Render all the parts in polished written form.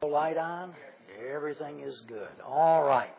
Light on? Everything is good. All right.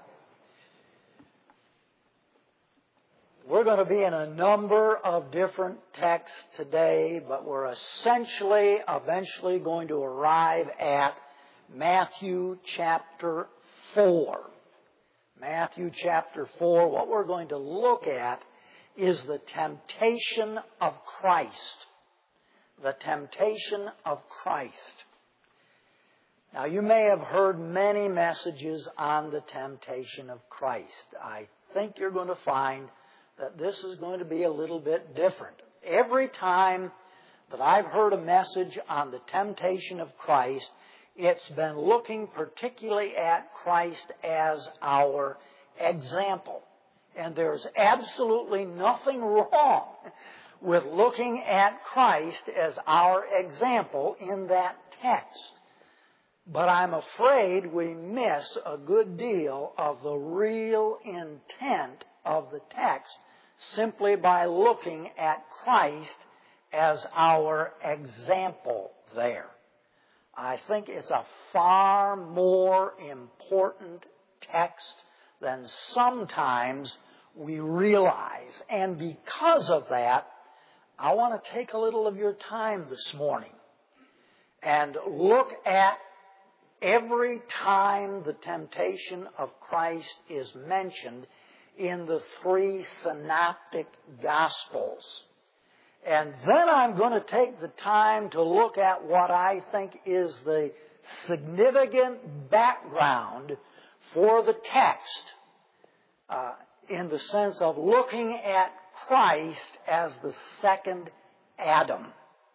We're going to be in a number of different texts today, but we're eventually going to arrive at Matthew chapter 4. Matthew chapter 4, what we're going to look at is the temptation of Christ. The temptation of Christ. Now, you may have heard many messages on the temptation of Christ. I think you're going to find that this is going to be a little bit different. Every time that I've heard a message on the temptation of Christ, it's been looking particularly at Christ as our example. And there's absolutely nothing wrong with looking at Christ as our example in that text. But I'm afraid we miss a good deal of the real intent of the text simply by looking at Christ as our example there. I think it's a far more important text than sometimes we realize. And because of that, I want to take a little of your time this morning and look at every time the temptation of Christ is mentioned in the three synoptic Gospels. And then I'm going to take the time to look at what I think is the significant background for the text in the sense of looking at Christ as the second Adam.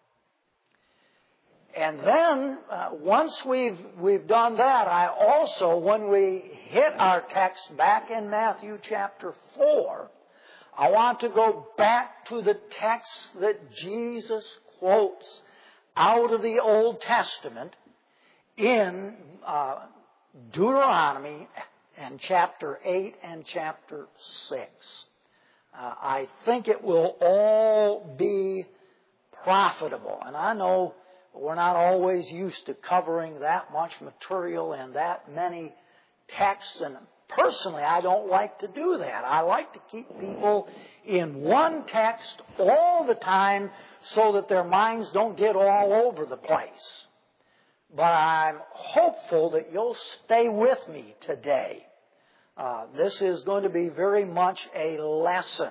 And then, once we've done that, I also, when we hit our text back in Matthew chapter 4, I want to go back to the text that Jesus quotes out of the Old Testament in Deuteronomy and chapter 8 and chapter 6. I think it will all be profitable. And I know we're not always used to covering that much material and that many texts. And personally, I don't like to do that. I like to keep people in one text all the time so that their minds don't get all over the place. But I'm hopeful that you'll stay with me today. This is going to be very much a lesson.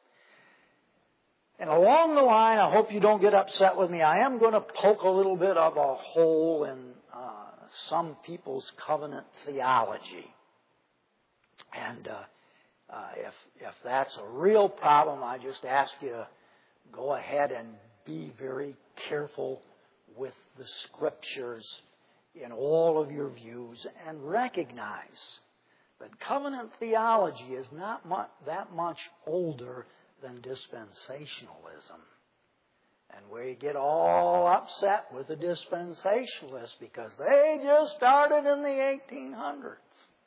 And along the line, I hope you don't get upset with me, I am going to poke a little bit of a hole in some people's covenant theology. And if that's a real problem, I just ask you to go ahead and be very careful with the Scriptures in all of your views and recognize that covenant theology is not that much older than dispensationalism. And we get all upset with the dispensationalists because they just started in the 1800s.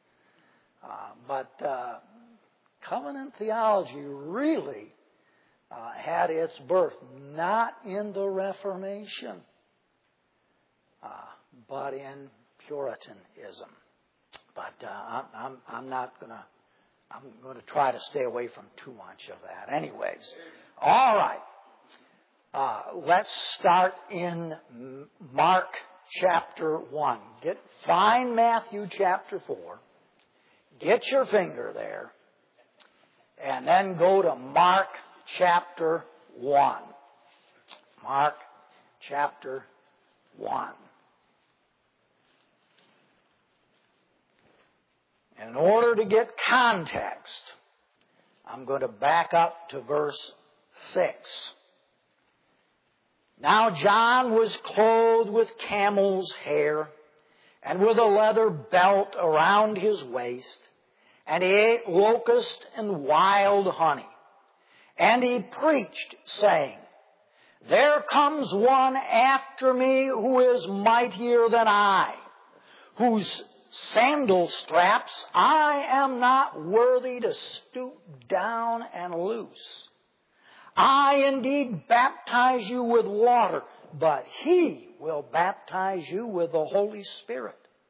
But covenant theology really had its birth not in the Reformation, but in Puritanism. But I'm going to try to stay away from too much of that. Anyways, all right. Let's start in Mark chapter 1. Find Matthew chapter 4. Get your finger there. And then go to Mark chapter 1. Mark chapter 1. In order to get context, I'm going to back up to verse 6. Now John was clothed with camel's hair and with a leather belt around his waist, and he ate locust and wild honey. And he preached, saying, There comes one after me who is mightier than I, whose sandal straps I am not worthy to stoop down and loose. I indeed baptize you with water, but he will baptize you with the Holy Spirit.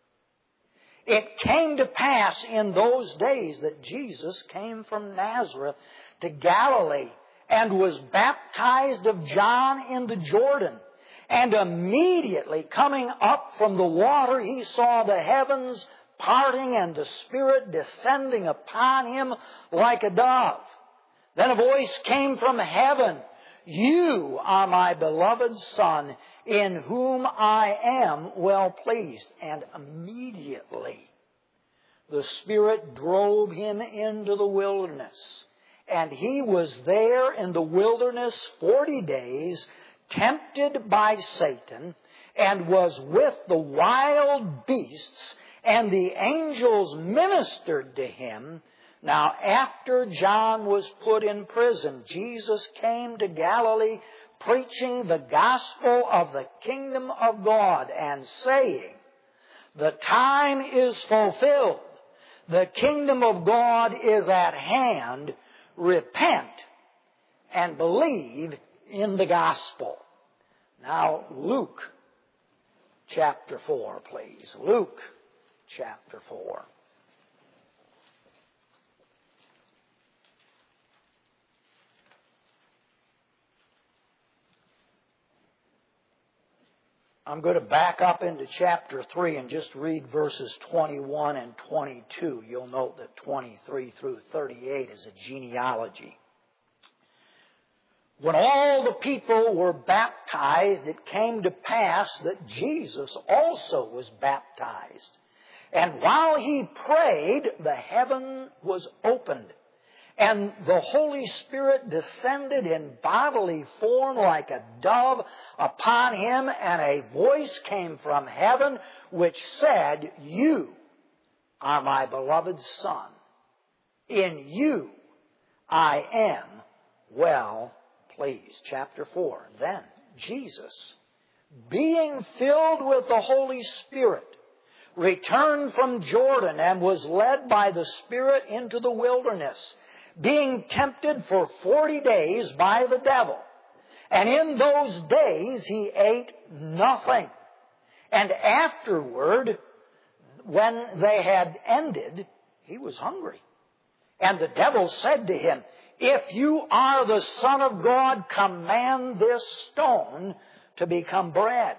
It came to pass in those days that Jesus came from Nazareth to Galilee and was baptized of John in the Jordan. And immediately coming up from the water, he saw the heavens parting and the Spirit descending upon him like a dove. Then a voice came from heaven, "You are my beloved Son, in whom I am well pleased." And immediately the Spirit drove him into the wilderness. And he was there in the wilderness 40 days, tempted by Satan, and was with the wild beasts, and the angels ministered to him. Now, after John was put in prison, Jesus came to Galilee, preaching the gospel of the kingdom of God, and saying, "The time is fulfilled. The kingdom of God is at hand. Repent and believe in the gospel." Now, Luke chapter 4, please. Luke chapter 4. I'm going to back up into chapter 3 and just read verses 21 and 22. You'll note that 23 through 38 is a genealogy. When all the people were baptized, it came to pass that Jesus also was baptized. And while he prayed, the heaven was opened, and the Holy Spirit descended in bodily form like a dove upon him, and a voice came from heaven which said, "You are my beloved Son. In you I am well pleased." Chapter 4. Then Jesus, being filled with the Holy Spirit, returned from Jordan and was led by the Spirit into the wilderness, being tempted for 40 days by the devil. And in those days he ate nothing. And afterward, when they had ended, he was hungry. And the devil said to him, "If you are the Son of God, command this stone to become bread."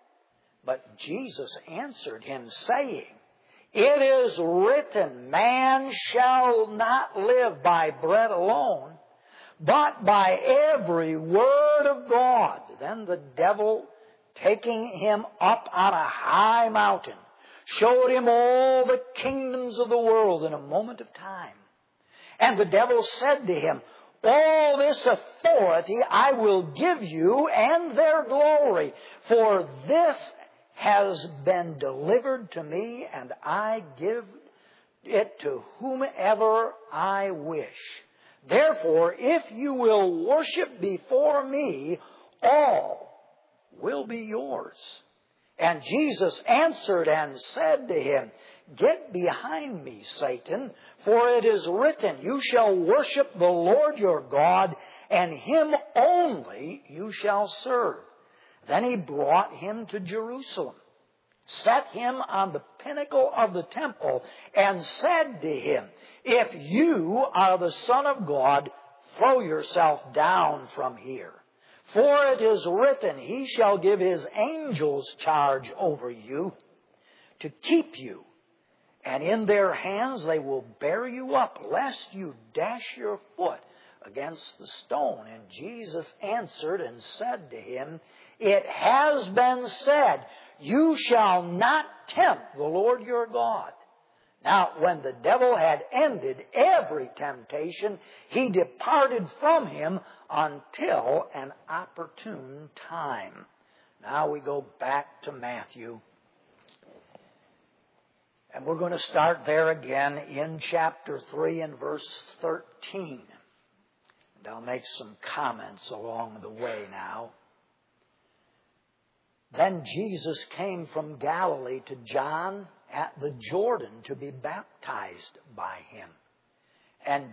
But Jesus answered him, saying, "It is written, man shall not live by bread alone, but by every word of God." Then the devil, taking him up on a high mountain, showed him all the kingdoms of the world in a moment of time. And the devil said to him, "All this authority I will give you, and their glory, for this has been delivered to me, and I give it to whomever I wish. Therefore, if you will worship before me, all will be yours." And Jesus answered and said to him, "Get behind me, Satan, for it is written, you shall worship the Lord your God, and him only you shall serve." Then he brought him to Jerusalem, set him on the pinnacle of the temple, and said to him, "If you are the Son of God, throw yourself down from here. For it is written, he shall give his angels charge over you to keep you, and in their hands they will bear you up, lest you dash your foot against the stone." And Jesus answered and said to him, "It has been said, you shall not tempt the Lord your God." Now, when the devil had ended every temptation, he departed from him until an opportune time. Now we go back to Matthew. And we're going to start there again in chapter 3 and verse 13. And I'll make some comments along the way now. Then Jesus came from Galilee to John at the Jordan to be baptized by him. And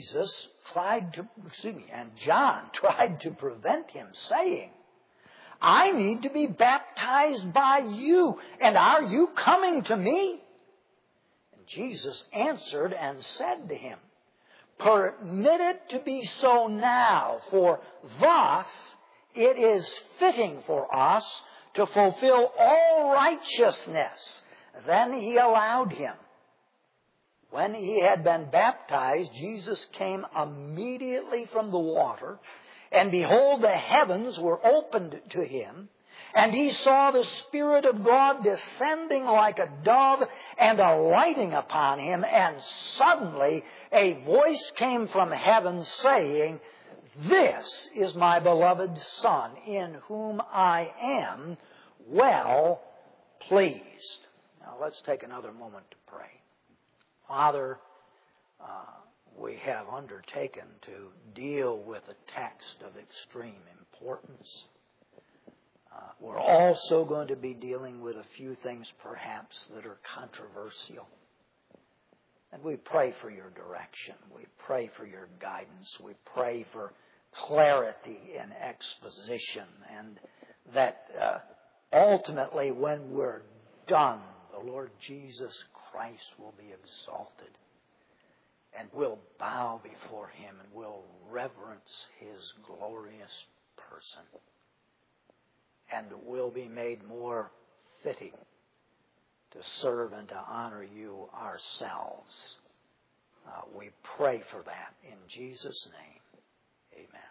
John tried to prevent him, saying, "I need to be baptized by you, and are you coming to me?" Jesus answered and said to him, Permit it to be so now, for thus it is fitting for us to fulfill all righteousness. Then he allowed him. When he had been baptized, Jesus came immediately from the water, and behold, the heavens were opened to him, and he saw the Spirit of God descending like a dove and alighting upon him, and suddenly a voice came from heaven saying, This is my beloved Son, in whom I am well pleased. Now let's take another moment to pray. Father, we have undertaken to deal with a text of extreme importance. We're also going to be dealing with a few things perhaps that are controversial. And we pray for your direction. We pray for your guidance. We pray for clarity in exposition. And that ultimately when we're done, the Lord Jesus Christ will be exalted. And we'll bow before Him and we'll reverence His glorious person. And will be made more fitting to serve and to honor you ourselves. We pray for that in Jesus' name. Amen.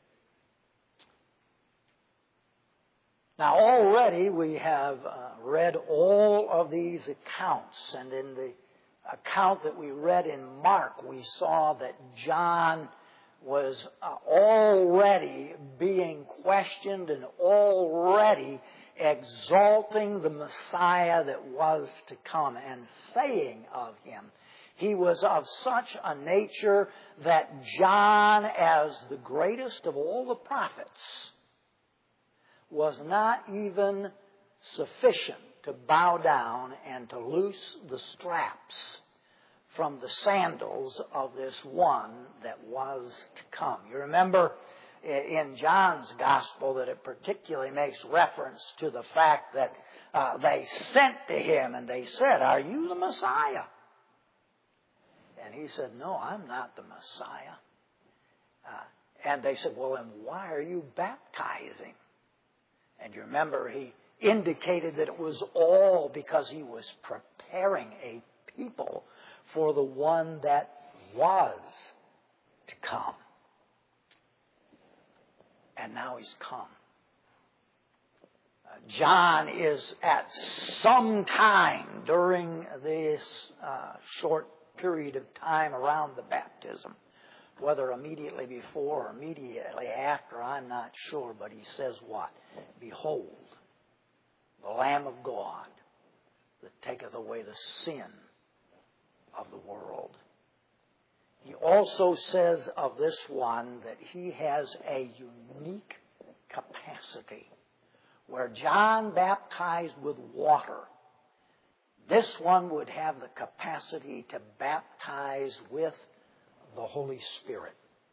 Now already we have read all of these accounts, and in the account that we read in Mark, we saw that John was already being questioned and already exalting the Messiah that was to come and saying of Him, He was of such a nature that John, as the greatest of all the prophets, was not even sufficient to bow down and to loose the straps from the sandals of this one that was to come. You remember in John's Gospel that it particularly makes reference to the fact that they sent to him and they said, Are you the Messiah? And he said, No, I'm not the Messiah. And they said, Well, then why are you baptizing? And you remember he indicated that it was all because he was preparing a people for the one that was to come. And now He's come. John is at some time during this short period of time around the baptism, whether immediately before or immediately after, I'm not sure, but he says what? Behold, the Lamb of God that taketh away the sin of the world. He also says of this one that he has a unique capacity. Where John baptized with water, this one would have the capacity to baptize with the Holy Spirit.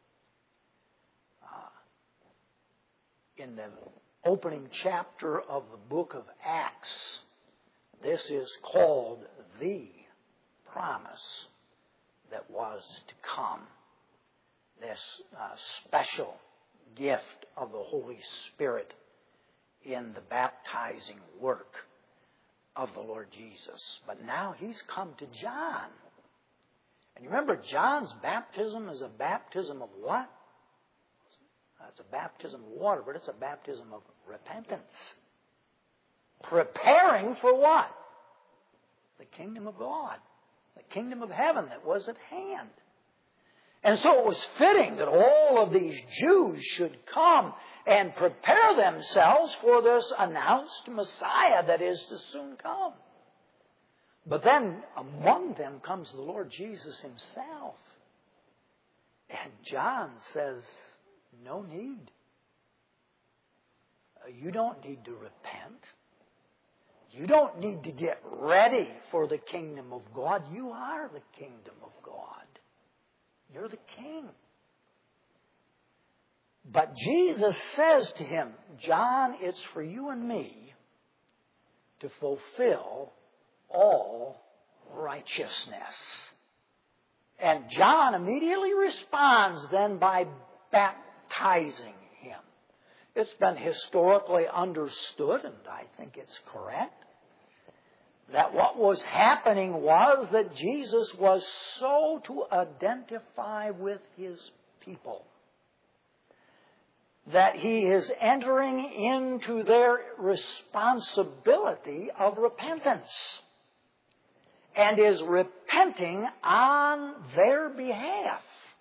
In the opening chapter of the book of Acts, this is called the promise that was to come. This special gift of the Holy Spirit in the baptizing work of the Lord Jesus. But now He's come to John. And you remember, John's baptism is a baptism of what? It's a baptism of water, but it's a baptism of repentance. Preparing for what? The kingdom of God. The kingdom of heaven that was at hand. And so it was fitting that all of these Jews should come and prepare themselves for this announced Messiah that is to soon come. But then among them comes the Lord Jesus Himself. And John says, no need. You don't need to repent. You don't need to get ready for the kingdom of God. You are the kingdom of God. You're the king. But Jesus says to him, John, it's for you and me to fulfill all righteousness. righteousness. And John immediately responds then by baptizing him. It's been historically understood, and I think it's correct, that what was happening was that Jesus was so to identify with his people that he is entering into their responsibility of repentance and is repenting on their behalf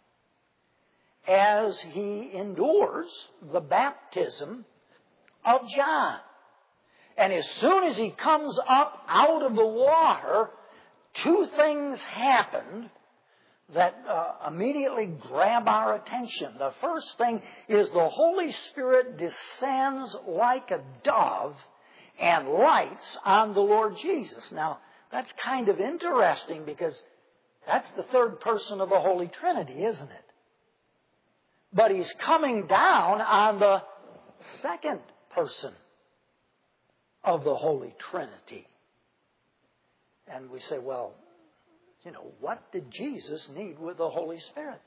as he endures the baptism of John. And as soon as he comes up out of the water, two things happened that immediately grab our attention. The first thing is the Holy Spirit descends like a dove and lights on the Lord Jesus. Now, that's kind of interesting because that's the third person of the Holy Trinity, isn't it? But he's coming down on the second person of the Holy Trinity. And we say, well, what did Jesus need with the Holy Spirit?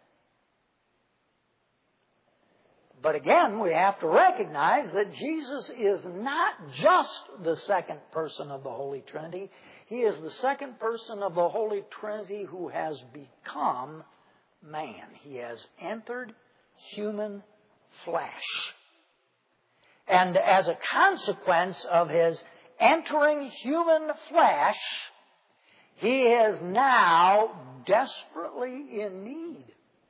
But again, we have to recognize that Jesus is not just the second person of the Holy Trinity. He is the second person of the Holy Trinity who has become man. He has entered human flesh. And as a consequence of his entering human flesh, he is now desperately in need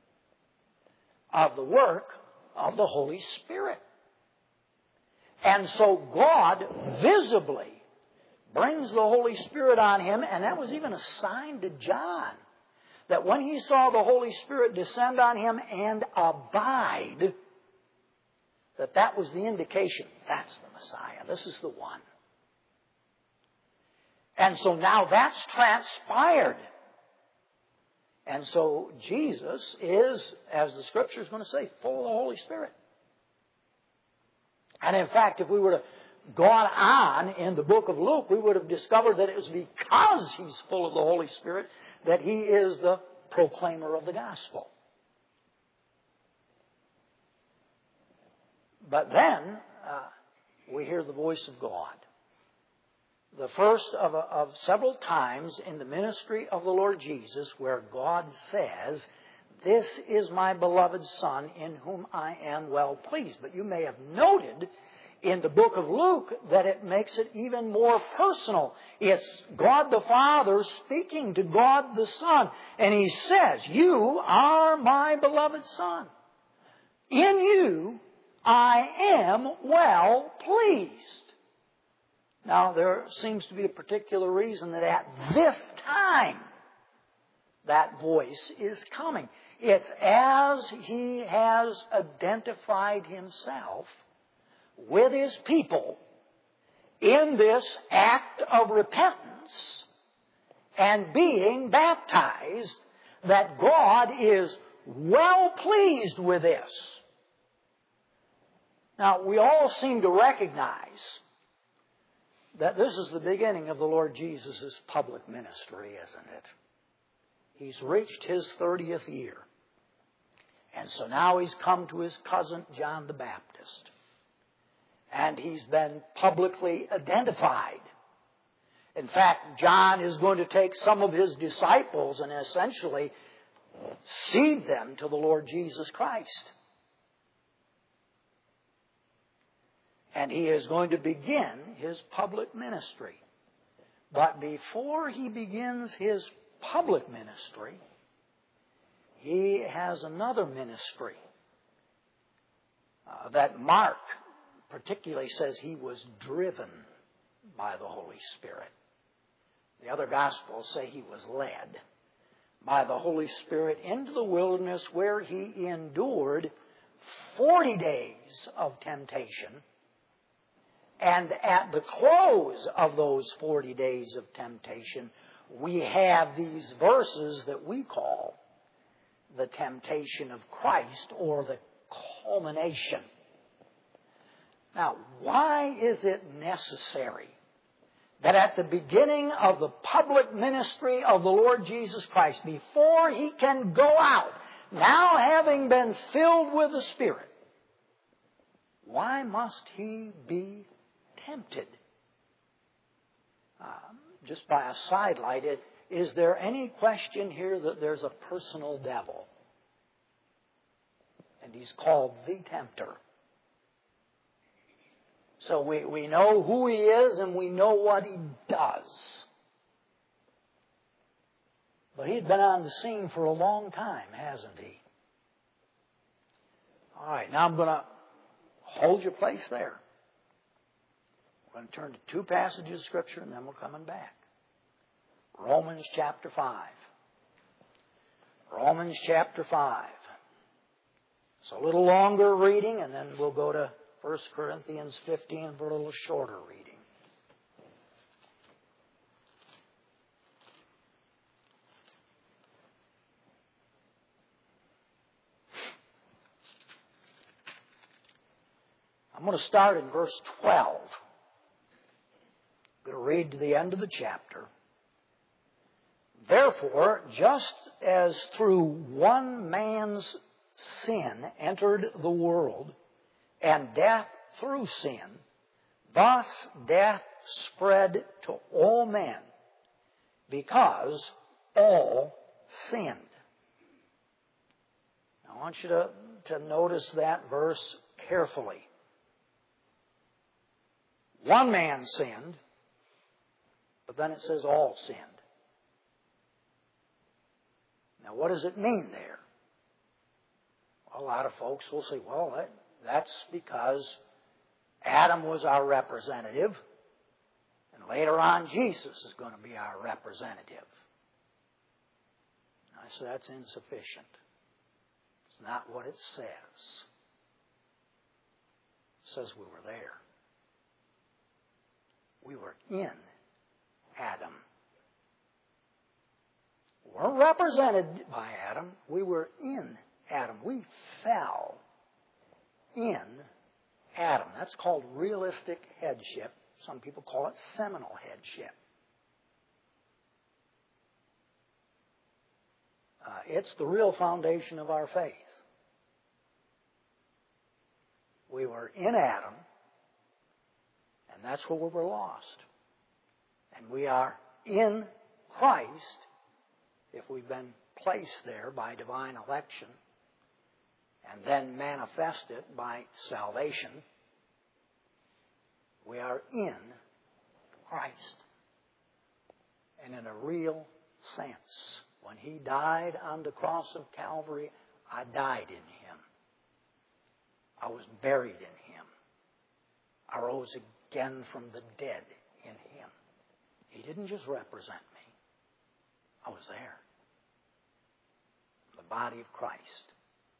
of the work of the Holy Spirit. And so God visibly brings the Holy Spirit on him, and that was even a sign to John, that when he saw the Holy Spirit descend on him and abide, that was the indication. That's the Messiah. This is the one. And so now that's transpired. And so Jesus is, as the Scripture is going to say, full of the Holy Spirit. And in fact, if we were to gone on in the book of Luke, we would have discovered that it was because he's full of the Holy Spirit that he is the proclaimer of the gospel. But then we hear the voice of God. The first of several times in the ministry of the Lord Jesus where God says, "This is my beloved Son in whom I am well pleased." But you may have noted in the book of Luke that it makes it even more personal. It's God the Father speaking to God the Son. And He says, "You are my beloved Son. In you I am well pleased." Now, there seems to be a particular reason that at this time that voice is coming. It's as He has identified Himself with His people in this act of repentance and being baptized that God is well pleased with this. Now, we all seem to recognize that this is the beginning of the Lord Jesus' public ministry, isn't it? He's reached his 30th year. And so now he's come to his cousin John the Baptist. And he's been publicly identified. In fact, John is going to take some of his disciples and essentially seed them to the Lord Jesus Christ. And he is going to begin his public ministry. But before he begins his public ministry, he has another ministry that Mark particularly says he was driven by the Holy Spirit. The other Gospels say he was led by the Holy Spirit into the wilderness where he endured 40 days of temptation. And at the close of those 40 days of temptation, we have these verses that we call the temptation of Christ, or the culmination. Now, why is it necessary that at the beginning of the public ministry of the Lord Jesus Christ, before He can go out, now having been filled with the Spirit, why must He be tempted? Just by a sidelight, is there any question here that there's a personal devil? And he's called the tempter. So we know who he is and we know what he does. But he's been on the scene for a long time, hasn't he? All right, now I'm going to hold your place there. We're going to turn to two passages of Scripture and then we're coming back. Romans chapter 5. Romans chapter 5. It's a little longer reading, and then we'll go to 1 Corinthians 15 for a little shorter reading. I'm going to start in verse 12. I'm going to read to the end of the chapter. Therefore, just as through one man's sin entered the world, and death through sin, thus death spread to all men, because all sinned. Now, I want you to notice that verse carefully. One man sinned, but then it says all sinned. Now, what does it mean there? Well, a lot of folks will say, well, that's because Adam was our representative, and later on Jesus is going to be our representative. I say that's insufficient. It's not what it says. It says we were there. We were in Adam. We weren't represented by Adam. We were in Adam. We fell in Adam. That's called realistic headship. Some people call it seminal headship. It's the real foundation of our faith. We were in Adam, and that's where we were lost. And we are in Christ if we've been placed there by divine election and then manifested by salvation. We are in Christ. And in a real sense, when He died on the cross of Calvary, I died in Him. I was buried in Him. I rose again from the dead in Him. He didn't just represent me. I was there. The body of Christ.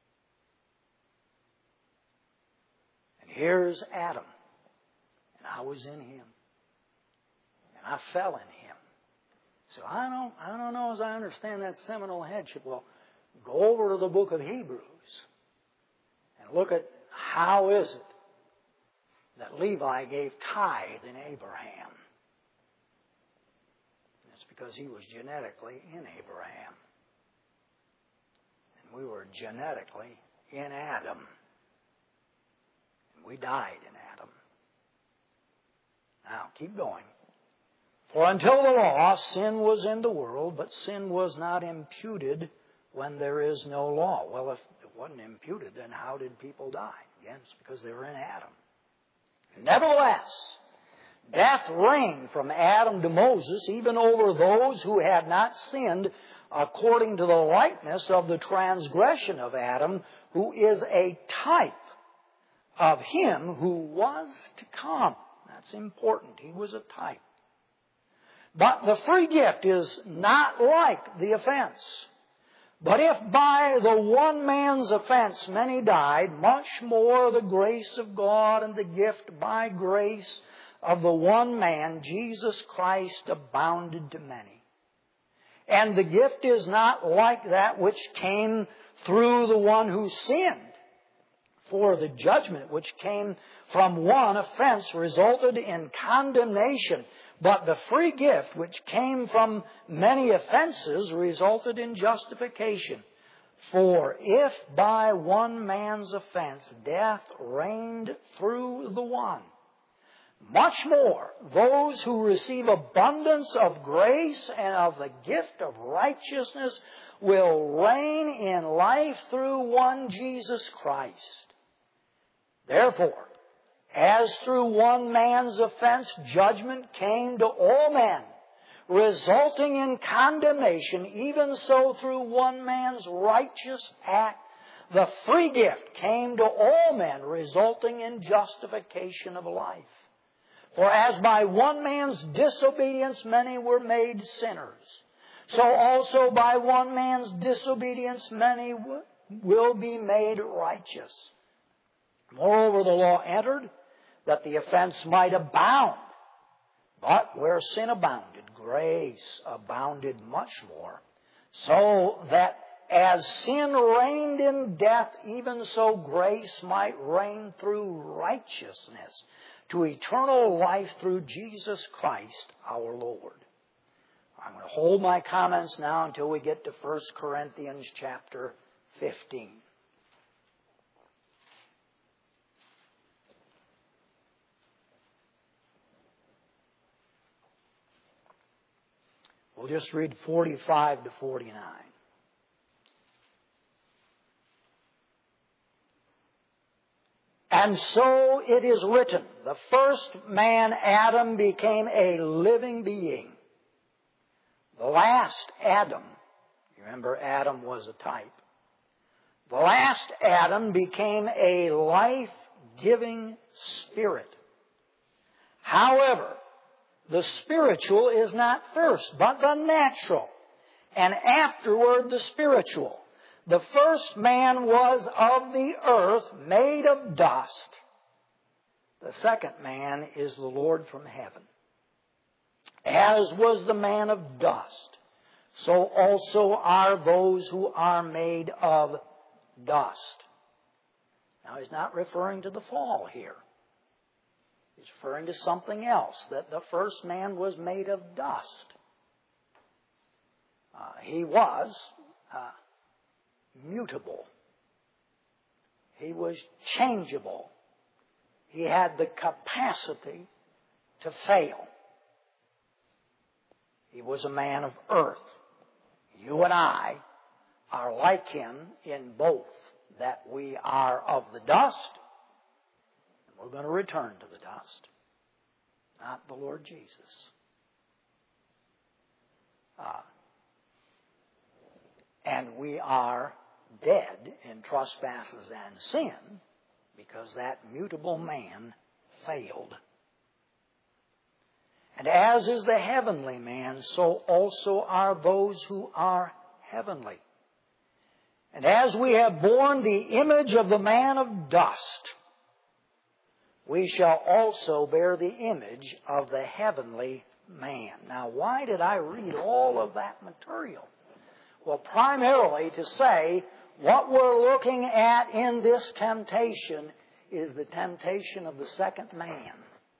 And here's Adam. And I was in him. And I fell in him. So I don't know as I understand that seminal headship. Well, go over to the book of Hebrews and look at how is it that Levi gave tithe in Abraham. It's because he was genetically in Abraham. And we were genetically in Adam. And we died in Adam. Now, keep going. For until the law, sin was in the world, but sin was not imputed when there is no law. Well, if it wasn't imputed, then how did people die? Again, it's because they were in Adam. Nevertheless, death reigned from Adam to Moses, even over those who had not sinned, according to the likeness of the transgression of Adam, who is a type of him who was to come. That's important. He was a type. But the free gift is not like the offense. But if by the one man's offense many died, much more the grace of God and the gift by grace of the one man, Jesus Christ, abounded to many. And the gift is not like that which came through the one who sinned. For the judgment which came from one offense resulted in condemnation. But the free gift which came from many offenses resulted in justification. For if by one man's offense death reigned through the one, much more those who receive abundance of grace and of the gift of righteousness will reign in life through one Jesus Christ. Therefore, as through one man's offense judgment came to all men, resulting in condemnation, even so through one man's righteous act, the free gift came to all men, resulting in justification of life. For as by one man's disobedience many were made sinners, so also by one man's disobedience many will be made righteous. Moreover, the law entered that the offense might abound. But where sin abounded, grace abounded much more, so that as sin reigned in death, even so grace might reign through righteousness to eternal life through Jesus Christ our Lord. I'm going to hold my comments now until we get to 1 Corinthians chapter 15. We'll just read 45 to 49. And so it is written, the first man, Adam, became a living being. The last Adam, you remember Adam was a type. The last Adam became a life-giving spirit. However, the spiritual is not first, but the natural, and afterward the spiritual. The first man was of the earth, made of dust. The second man is the Lord from heaven. As was the man of dust, so also are those who are made of dust. Now, he's not referring to the fall here. He's referring to something else, that the first man was made of dust. He was mutable. He was changeable. He had the capacity to fail. He was a man of earth. You and I are like him in both, that we are of the dust, and we're going to return to the dust, not the Lord Jesus. And we are dead in trespasses and sin because that mutable man failed. And as is the heavenly man, so also are those who are heavenly. And as we have borne the image of the man of dust, we shall also bear the image of the heavenly man. Now, why did I read all of that material? Well, primarily to say what we're looking at in this temptation is the temptation of the second man,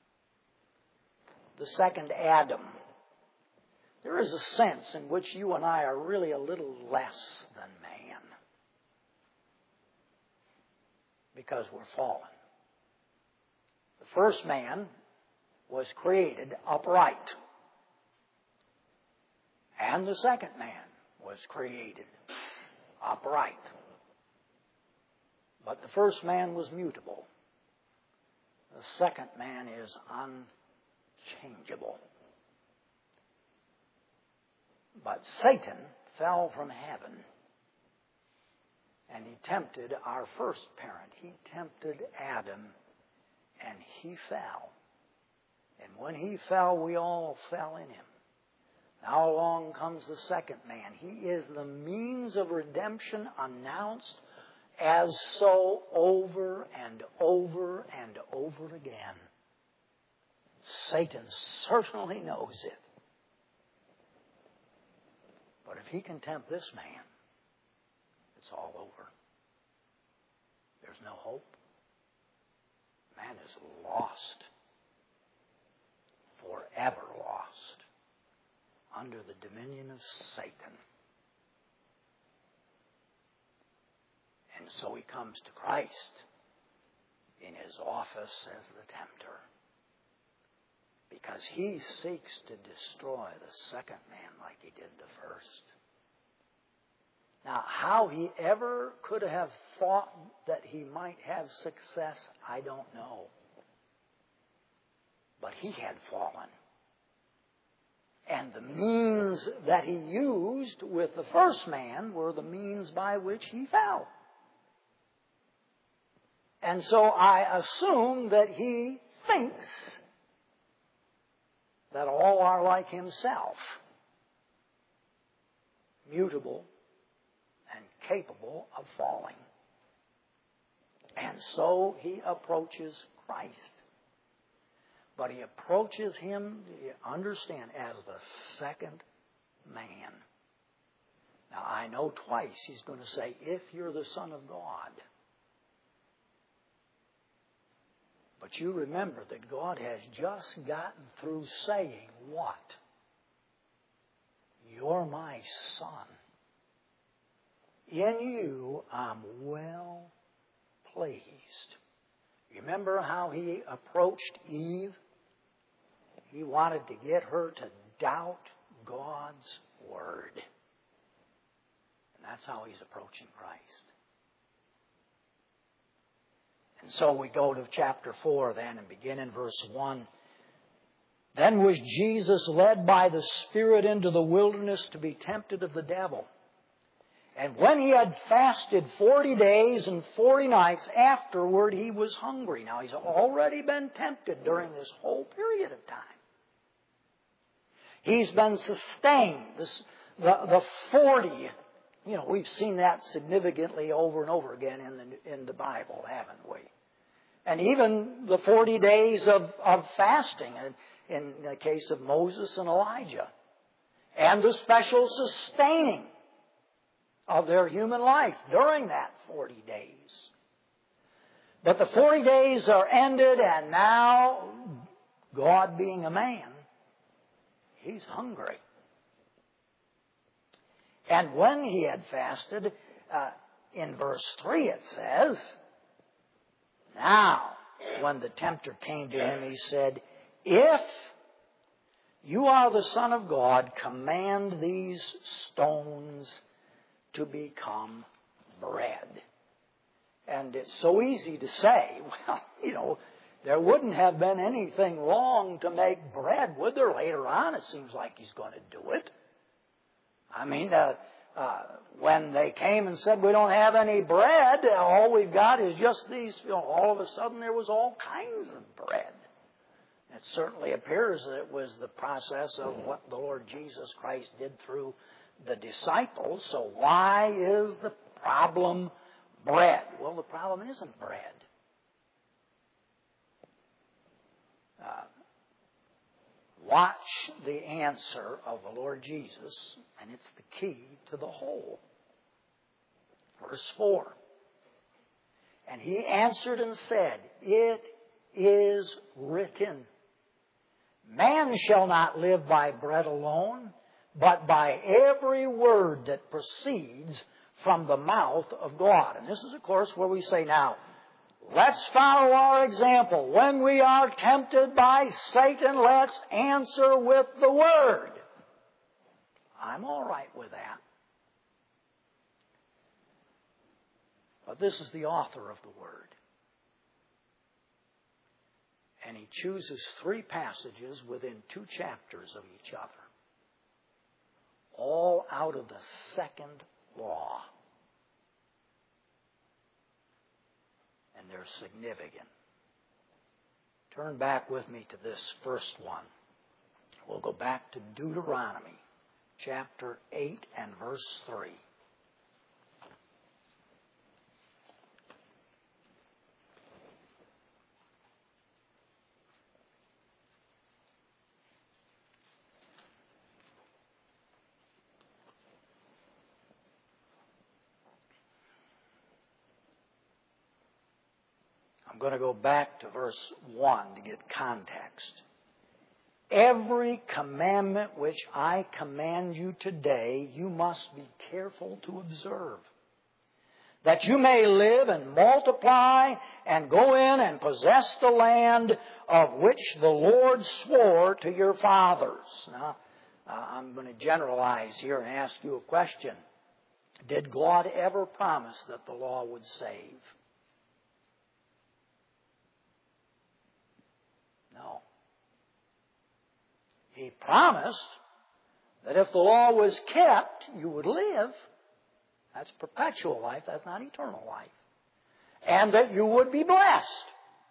the second Adam. There is a sense in which you and I are really a little less than man because we're fallen. The first man was created upright, and the second man was created upright. But the first man was mutable. The second man is unchangeable. But Satan fell from heaven, and he tempted our first parent. He tempted Adam, and he fell. And when he fell, we all fell in him. Now along comes the second man. He is the means of redemption announced as so over and over and over again. Satan certainly knows it. But if he can tempt this man, it's all over. There's no hope. Man is lost. forever lost under the dominion of Satan. And so he comes to Christ in his office as the tempter, because he seeks to destroy the second man like he did the first. Now, how he ever could have thought that he might have success, I don't know. But he had fallen. And the means that he used with the first man were the means by which he fell. And so I assume that he thinks that all are like himself, mutable and capable of falling. And so he approaches Christ. But he approaches him, you understand, as the second man. Now, I know twice he's going to say, if you're the Son of God. But you remember that God has just gotten through saying what? You're my Son. In you I'm well pleased. Remember how he approached Eve? He wanted to get her to doubt God's Word. And that's how he's approaching Christ. And so we go to chapter 4 then and begin in verse 1. Then was Jesus led by the Spirit into the wilderness to be tempted of the devil. And when he had fasted 40 days and 40 nights, afterward he was hungry. Now he's already been tempted during this whole period of time. He's been sustained. The 40, we've seen that significantly over and over again in the Bible, haven't we? And even the 40 days of fasting in the case of Moses and Elijah. And the special sustaining of their human life during that 40 days. But the 40 days are ended, and now, God being a man, he's hungry. And when he had fasted, in verse 3 it says, now, when the tempter came to him, he said, if you are the Son of God, command these stones to become bread. And it's so easy to say, well, there wouldn't have been anything wrong to make bread, would there? Later on, it seems like he's going to do it. I mean, when they came and said, we don't have any bread, all we've got is just these, all of a sudden there was all kinds of bread. It certainly appears that it was the process of what the Lord Jesus Christ did through the disciples. So why is the problem bread? Well, the problem isn't bread. Watch the answer of the Lord Jesus, and it's the key to the whole. Verse 4. And he answered and said, it is written, man shall not live by bread alone, but by every word that proceeds from the mouth of God. And this is, of course, where we say now, let's follow our example. When we are tempted by Satan, let's answer with the Word. I'm all right with that. But this is the author of the Word. And he chooses 3 passages within 2 chapters of each other. All out of the second law. And they're significant. Turn back with me to this first one. We'll go back to Deuteronomy, chapter 8 and verse 3. I'm going to go back to verse 1 to get context. every commandment which I command you today, you must be careful to observe, that you may live and multiply and go in and possess the land of which the Lord swore to your fathers. Now, I'm going to generalize here and ask you a question. Did God ever promise that the law would save? No. He promised that if the law was kept, you would live. That's perpetual life. That's not eternal life. And that you would be blessed.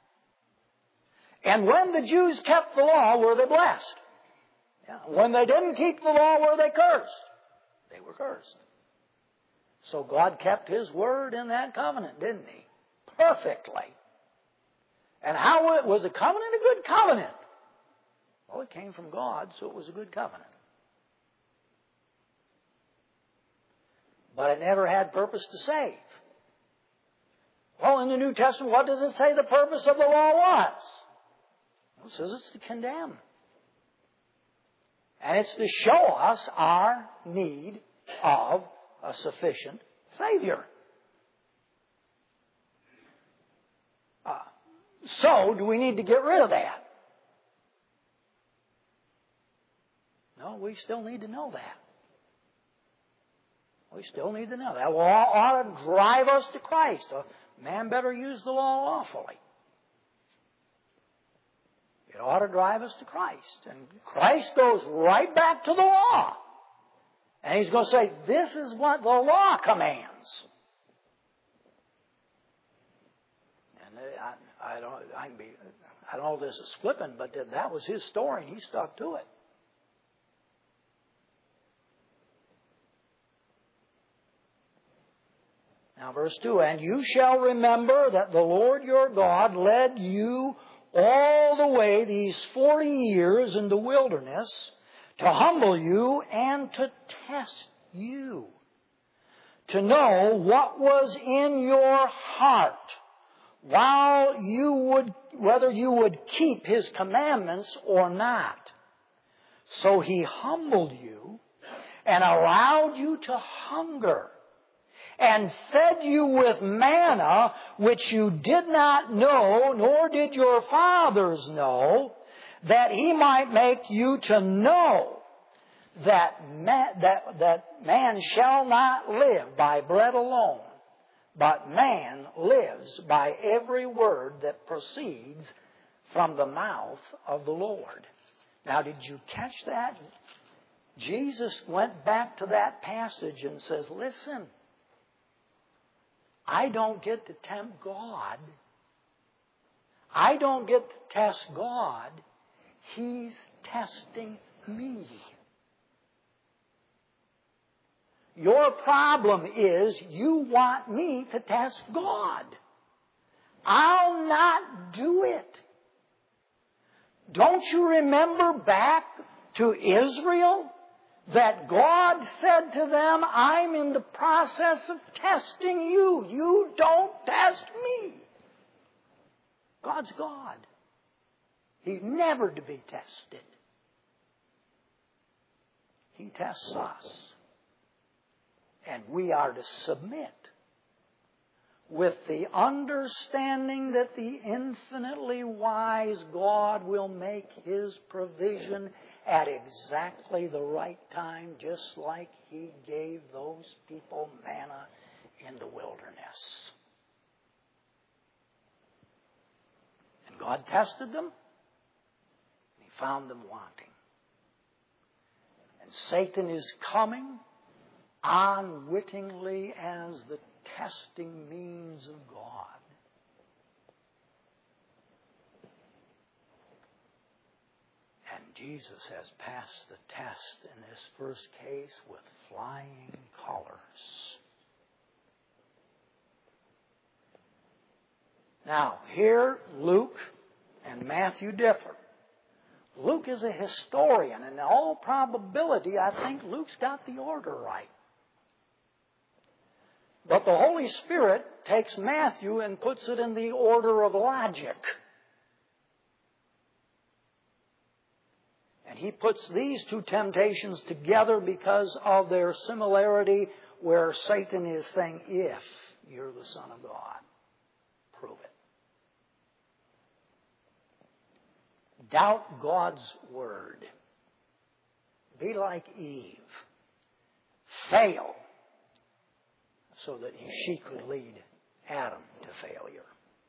And when the Jews kept the law, were they blessed? Yeah. When they didn't keep the law, were they cursed? They were cursed. So God kept His word in that covenant, didn't He? Perfectly. And how was the covenant a good covenant? Well, it came from God, so it was a good covenant. But it never had purpose to save. Well, in the New Testament, what does it say the purpose of the law was? Well, it says it's to condemn. And it's to show us our need of a sufficient Savior. So, do we need to get rid of that? No, we still need to know that. We still need to know that. Well, ought to drive us to Christ. A man better use the law lawfully. It ought to drive us to Christ. And Christ goes right back to the law. And He's going to say, this is what the law commands. And I don't know if this is flippant, but that was His story and He stuck to it. Now, verse 2, and you shall remember that the Lord your God led you all the way these 40 years in the wilderness to humble you and to test you, to know what was in your heart, whether you would keep His commandments or not. So He humbled you and allowed you to hunger, and fed you with manna, which you did not know, nor did your fathers know, that He might make you to know that man shall not live by bread alone, but man lives by every word that proceeds from the mouth of the Lord. Now, did you catch that? Jesus went back to that passage and says, listen, I don't get to tempt God. I don't get to test God. He's testing me. Your problem is you want me to test God. I'll not do it. Don't you remember back to Israel? That God said to them, I'm in the process of testing you. You don't test me. God's God. He's never to be tested. He tests us. And we are to submit with the understanding that the infinitely wise God will make His provision at exactly the right time, just like He gave those people manna in the wilderness. And God tested them, and He found them wanting. And Satan is coming unwittingly as the testing means of God. And Jesus has passed the test in this first case with flying colors. Now, here Luke and Matthew differ. Luke is a historian, and in all probability, I think Luke's got the order right. But the Holy Spirit takes Matthew and puts it in the order of logic. And he puts these two temptations together because of their similarity, where Satan is saying, if you're the Son of God, prove it. Doubt God's Word. Be like Eve. Fail so that she could lead Adam to failure.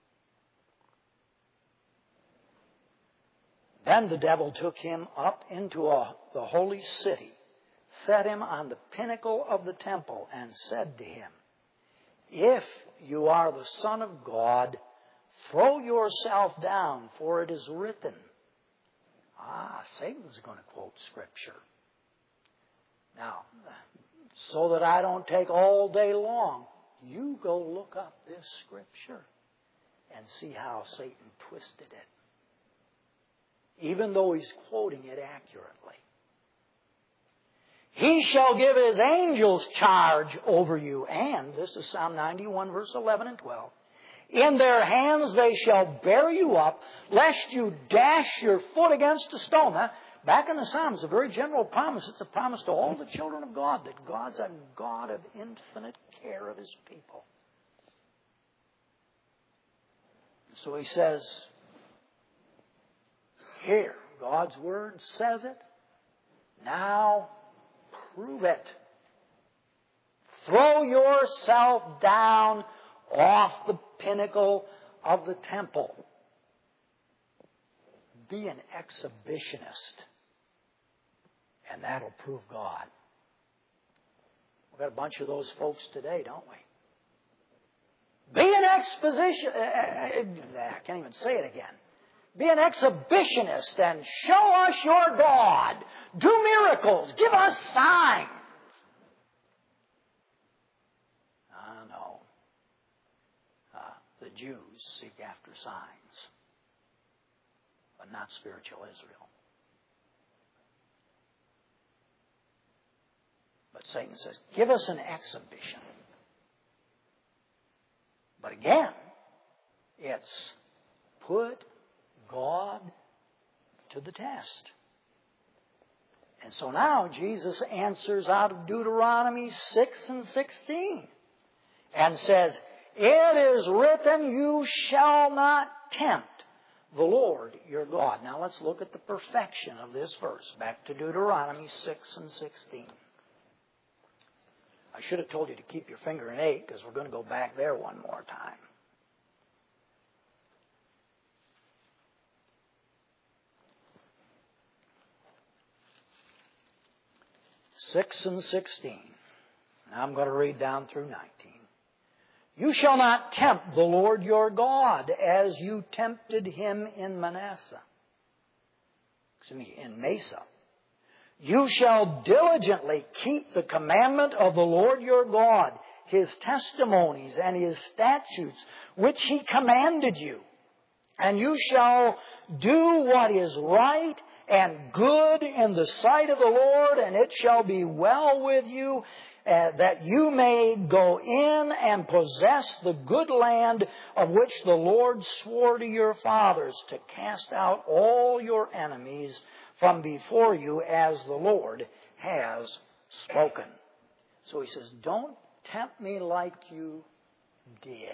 Then the devil took him up into the holy city, set him on the pinnacle of the temple, and said to him, if you are the Son of God, throw yourself down, for it is written. Satan's going to quote Scripture. Now, so that I don't take all day long, you go look up this Scripture and see how Satan twisted it, even though he's quoting it accurately. He shall give his angels charge over you. And, this is Psalm 91, verse 11 and 12. In their hands they shall bear you up, lest you dash your foot against a stone. Now, back in the Psalms, it's a very general promise. It's a promise to all the children of God that God's a God of infinite care of His people. So He says, here, God's Word says it. Now, prove it. Throw yourself down off the pinnacle of the temple. Be an exhibitionist. And that'll prove God. We've got a bunch of those folks today, don't we? Be an exposition. I can't even say it again. Be an exhibitionist and show us your God. Do miracles. Give us signs. No. The Jews seek after signs, but not spiritual Israel. But Satan says, give us an exhibition. But again, it's put God to the test. And so now Jesus answers out of Deuteronomy 6 and 16 and says, it is written, you shall not tempt the Lord your God. Now let's look at the perfection of this verse. Back to Deuteronomy 6 and 16. I should have told you to keep your finger in 8 because we're going to go back there one more time. 6 and 16. Now I'm going to read down through 19. You shall not tempt the Lord your God as you tempted him in Manasseh. In Massa. You shall diligently keep the commandment of the Lord your God, His testimonies and His statutes, which He commanded you. And you shall do what is right and good in the sight of the Lord, and it shall be well with you, that you may go in and possess the good land of which the Lord swore to your fathers, to cast out all your enemies from before you, as the Lord has spoken. So He says, don't tempt me like you did.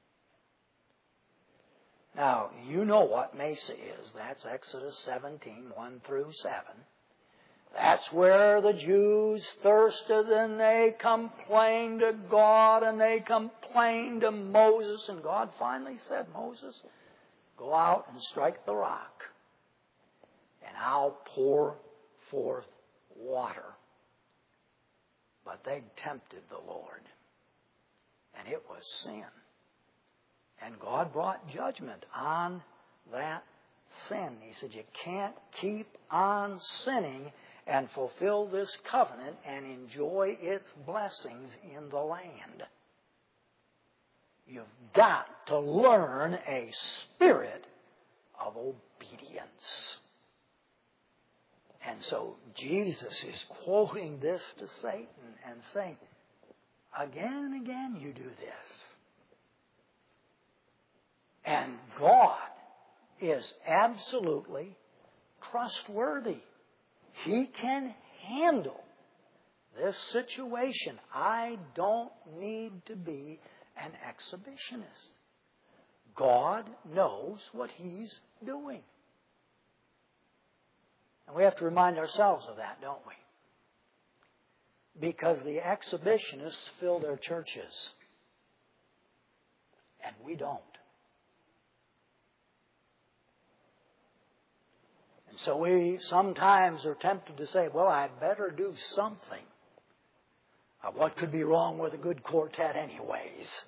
Now, you know what Massa is. That's Exodus 17, 1 through 7. That's where the Jews thirsted and they complained to God and they complained to Moses. And God finally said, Moses, go out and strike the rock and I'll pour forth water. But they tempted the Lord. And it was sin. And God brought judgment on that sin. He said, you can't keep on sinning and fulfill this covenant and enjoy its blessings in the land. You've got to learn a spirit of obedience. And so Jesus is quoting this to Satan and saying, again and again you do this. And God is absolutely trustworthy. He can handle this situation. I don't need to be an exhibitionist. God knows what He's doing. And we have to remind ourselves of that, don't we? Because the exhibitionists fill their churches. And we don't. And so we sometimes are tempted to say, well, I'd better do something. What could be wrong with a good quartet anyways?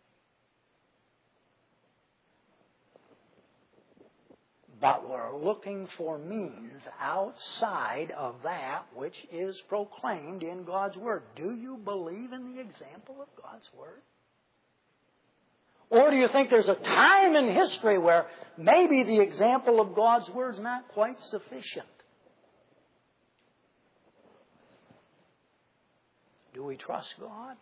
But we're looking for means outside of that which is proclaimed in God's Word. Do you believe in the example of God's Word? Or do you think there's a time in history where maybe the example of God's Word is not quite sufficient? Do we trust God?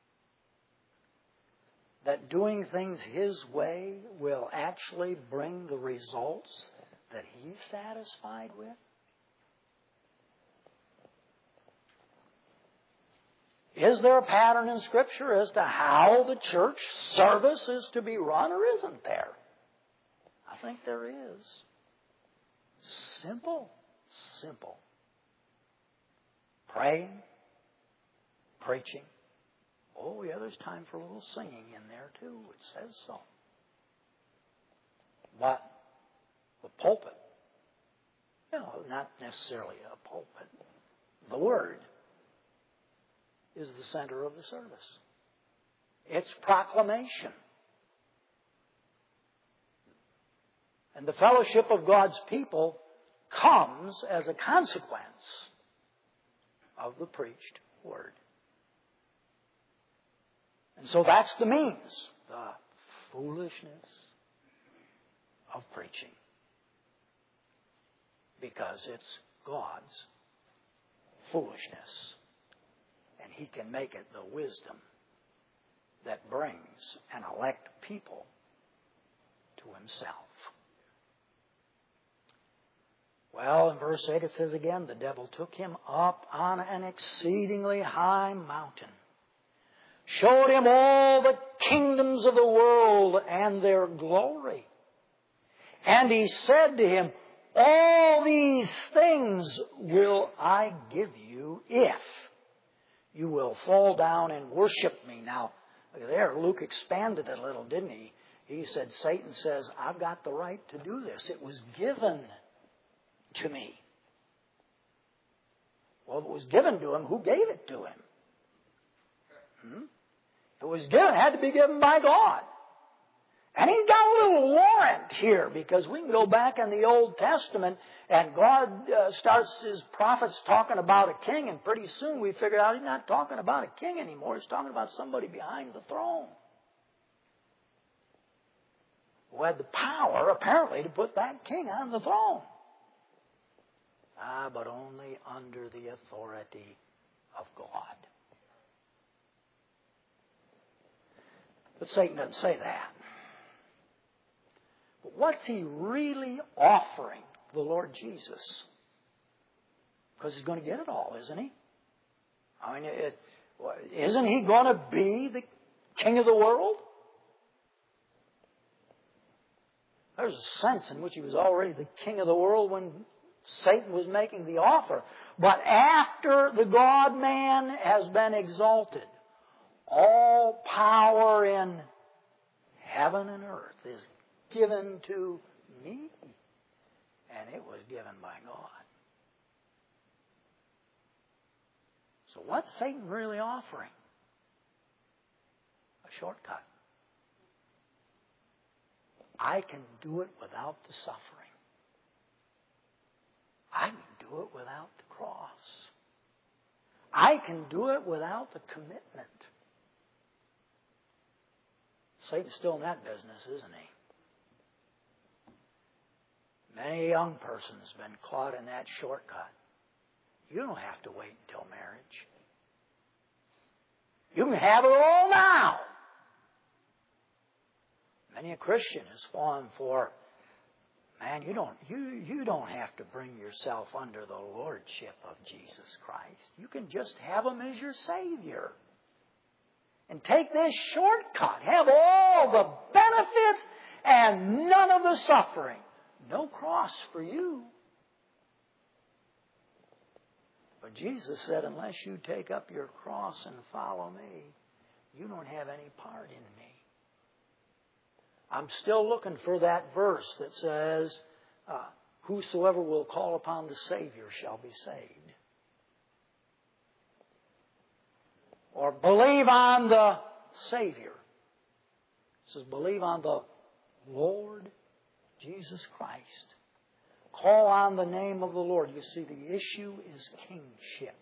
That doing things His way will actually bring the results that He's satisfied with? Is there a pattern in Scripture as to how the church service is to be run, or isn't there? I think there is. Simple. Praying, preaching. Oh, yeah, there's time for a little singing in there, too. It says so. But the pulpit, not necessarily a pulpit, the Word is the center of the service. It's proclamation. And the fellowship of God's people comes as a consequence of the preached Word. And so that's the means, the foolishness of preaching. Because it's God's foolishness. And He can make it the wisdom that brings and elect people to Himself. Well, in verse 8 it says again, the devil took him up on an exceedingly high mountain, showed him all the kingdoms of the world and their glory. And he said to him, all these things will I give you if you will fall down and worship me. Now, there, Luke expanded it a little, didn't he? He said, Satan says, I've got the right to do this. It was given to me. Well, if it was given to him, who gave it to him? It was given, it had to be given by God. And he's got a little warrant here, because we can go back in the Old Testament and God starts His prophets talking about a king, and pretty soon we figured out He's not talking about a king anymore. He's talking about somebody behind the throne who had the power, apparently, to put that king on the throne. But only under the authority of God. But Satan doesn't say that. But what's he really offering the Lord Jesus? Because he's going to get it all, isn't he? I mean, isn't he going to be the king of the world? There's a sense in which he was already the king of the world when Satan was making the offer. But after the God-man has been exalted, all power in heaven and earth is given to me. And it was given by God. So what's Satan really offering? A shortcut. I can do it without the suffering. I can do it without the cross. I can do it without the commitment. Satan's still in that business, isn't he? Many young persons have been caught in that shortcut. You don't have to wait until marriage. You can have it all now. Many a Christian has fallen for Man, you don't have to bring yourself under the lordship of Jesus Christ. You can just have Him as your Savior. And take this shortcut. Have all the benefits and none of the suffering. No cross for you. But Jesus said, unless you take up your cross and follow me, you don't have any part in me. I'm still looking for that verse that says, whosoever will call upon the Savior shall be saved. Or believe on the Savior. It says, believe on the Lord Jesus Christ. Call on the name of the Lord. You see, the issue is kingship.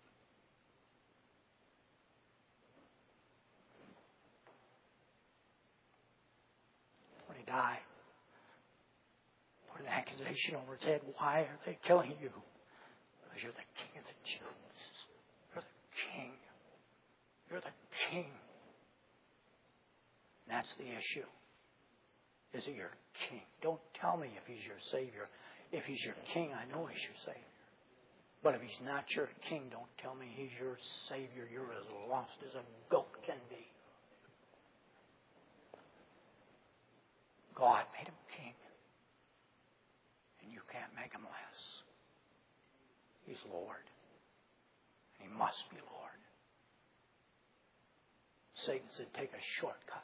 When He died, put an accusation over His head. Why are they killing you? Because you're the King of the Jews. You're the King. You're the King. That's the issue. Is He your King? Don't tell me if He's your Savior. If He's your King, I know He's your Savior. But if He's not your King, don't tell me He's your Savior. You're as lost as a goat can be. God made Him King. And you can't make Him less. He's Lord. And He must be Lord. Satan said, take a shortcut.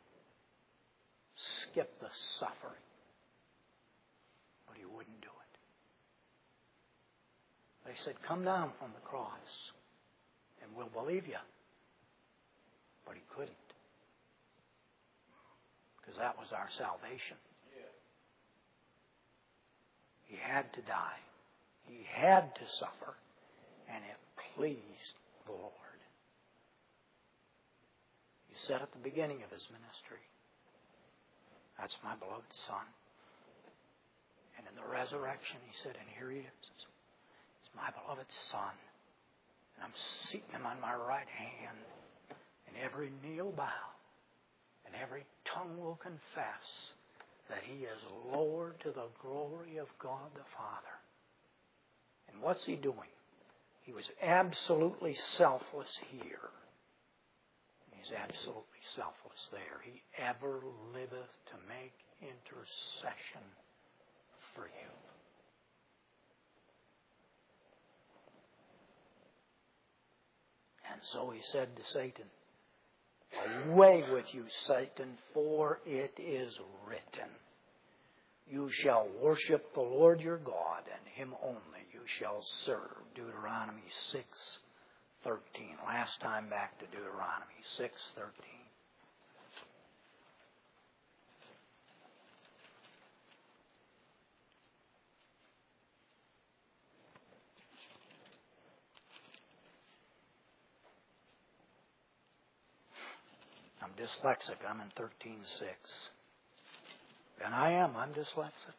Skip the suffering. But He wouldn't do it. They said, come down from the cross and we'll believe you. But He couldn't. Because that was our salvation. He had to die. He had to suffer. And it pleased the Lord. He said at the beginning of His ministry, that's my beloved Son. And in the resurrection, He said, and here He is. It's my beloved Son. And I'm seating Him on my right hand. And every knee will bow. And every tongue will confess that He is Lord to the glory of God the Father. And what's He doing? He was absolutely selfless here. He's absolutely selfless there. He ever liveth to make intercession for you. And so He said to Satan, away with you, Satan, for it is written, you shall worship the Lord your God, and Him only you shall serve. Deuteronomy 6:13. Last time back to Deuteronomy 6:13. I'm dyslexic. I'm in 13:6. And I'm dyslexic.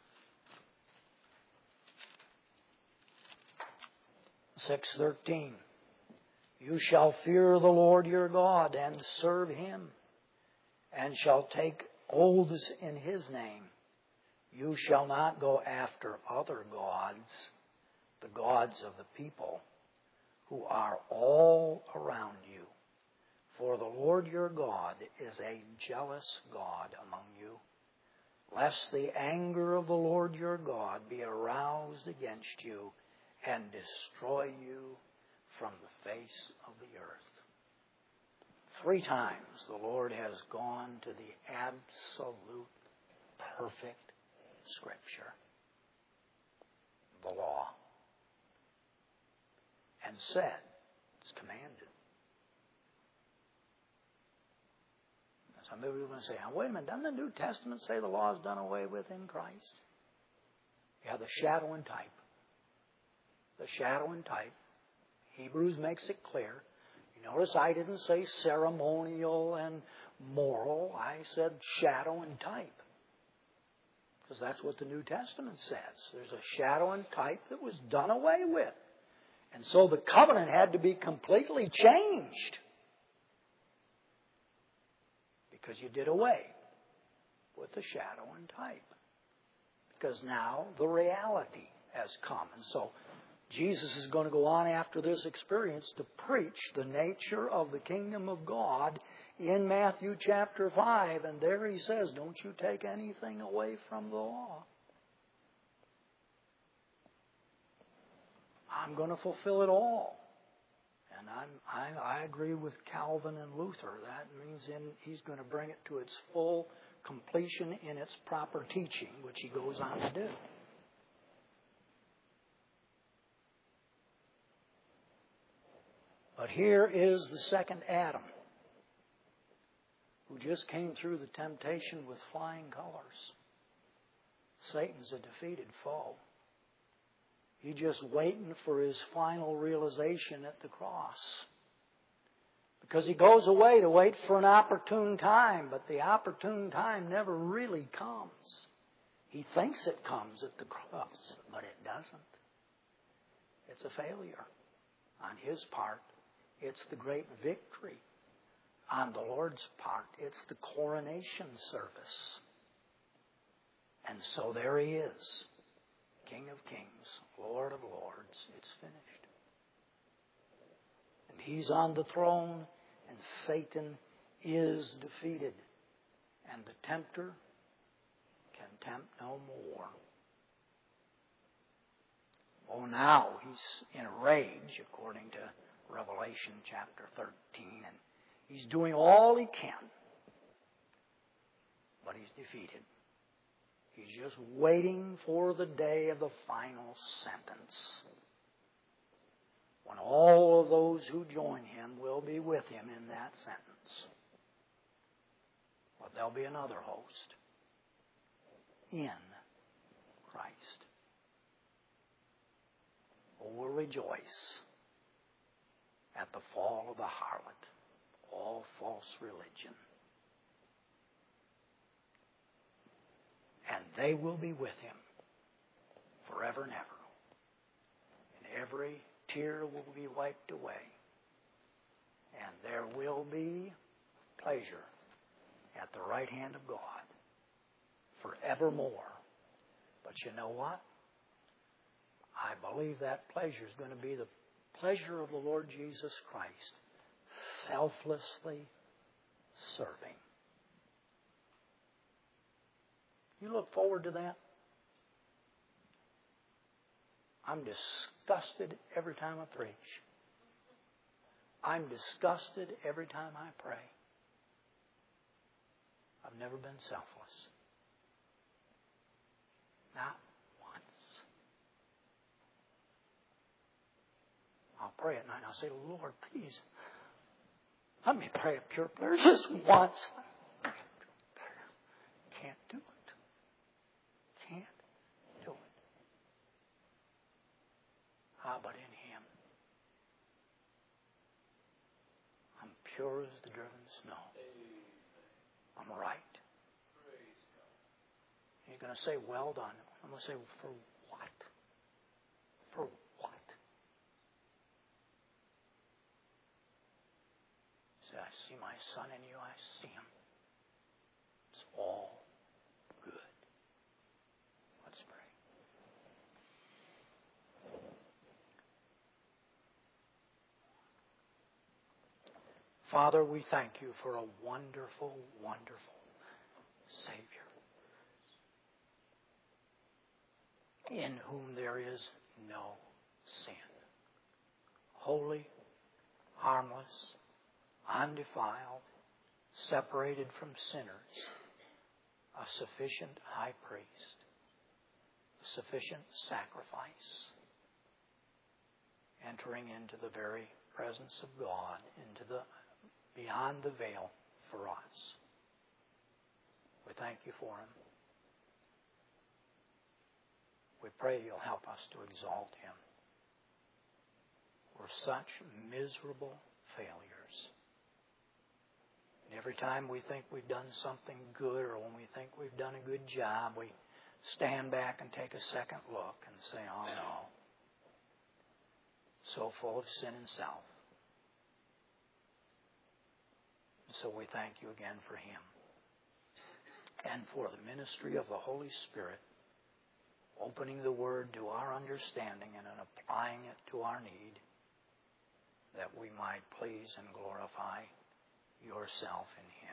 6:13. You shall fear the Lord your God and serve Him, and shall take oaths in His name. You shall not go after other gods, the gods of the people, who are all around you. For the Lord your God is a jealous God among you, lest the anger of the Lord your God be aroused against you and destroy you from the face of the earth. 3 times the Lord has gone to the absolute perfect Scripture, the law, and said, it's commanded. Some people are going to say, wait a minute, doesn't the New Testament say the law is done away with in Christ? Yeah, the shadow and type. The shadow and type. Hebrews makes it clear. You notice I didn't say ceremonial and moral. I said shadow and type. Because that's what the New Testament says. There's a shadow and type that was done away with. And so the covenant had to be completely changed. Because you did away with the shadow and type. because now the reality has come. And so Jesus is going to go on after this experience to preach the nature of the kingdom of God in Matthew chapter 5. And there he says, don't you take anything away from the law. I'm going to fulfill it all. And I agree with Calvin and Luther. That means he's going to bring it to its full completion in its proper teaching, which he goes on to do. But here is the second Adam, who just came through the temptation with flying colors. Satan's a defeated foe. He's just waiting for his final realization at the cross. Because he goes away to wait for an opportune time, but the opportune time never really comes. He thinks it comes at the cross, but it doesn't. It's a failure on his part. It's the great victory. On the Lord's part, it's the coronation service. And so there he is, King of Kings, Lord of Lords. It's finished. And he's on the throne, and Satan is defeated. And the tempter can tempt no more. Oh, now he's in a rage, according to Revelation chapter 13, and he's doing all he can, but he's defeated. He's just waiting for the day of the final sentence, when all of those who join him will be with him in that sentence. But there'll be another host in Christ. Oh, we'll rejoice at the fall of the harlot, all false religion. And they will be with him forever and ever. And every tear will be wiped away. And there will be pleasure at the right hand of God forevermore. But you know what? I believe that pleasure is going to be the pleasure of the Lord Jesus Christ, selflessly serving. You look forward to that? I'm disgusted every time I preach. I'm disgusted every time I pray. I've never been selfless. Not once. I'll pray at night and I'll say, Lord, please, let me pray a pure prayer just once. Can't do it. Can't do it. But in him, I'm pure as the driven snow. I'm right. He's going to say, well done. I'm going to say, for what? For what? He said, I see my son in you. I see him. It's all good. Let's pray. Father, we thank you for a wonderful, wonderful Savior, in whom there is no sin. Holy, harmless, undefiled, separated from sinners, a sufficient high priest, a sufficient sacrifice, entering into the very presence of God, into the beyond the veil for us. We thank you for him. We pray you'll help us to exalt him. We're such miserable failures. And every time we think we've done something good, or when we think we've done a good job, we stand back and take a second look and say, oh no, so full of sin and self. So we thank you again for him and for the ministry of the Holy Spirit opening the Word to our understanding and in applying it to our need, that we might please and glorify yourself in Him.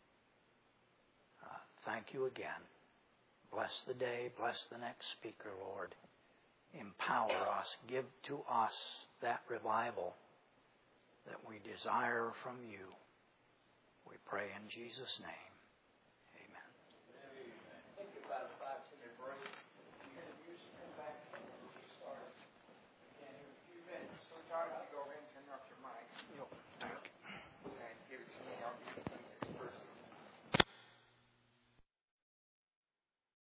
Thank you again. Bless the day. Bless the next speaker, Lord. Empower us. Give to us that revival that we desire from you. We pray in Jesus' name. Amen. Amen. Think about a 5-minute break.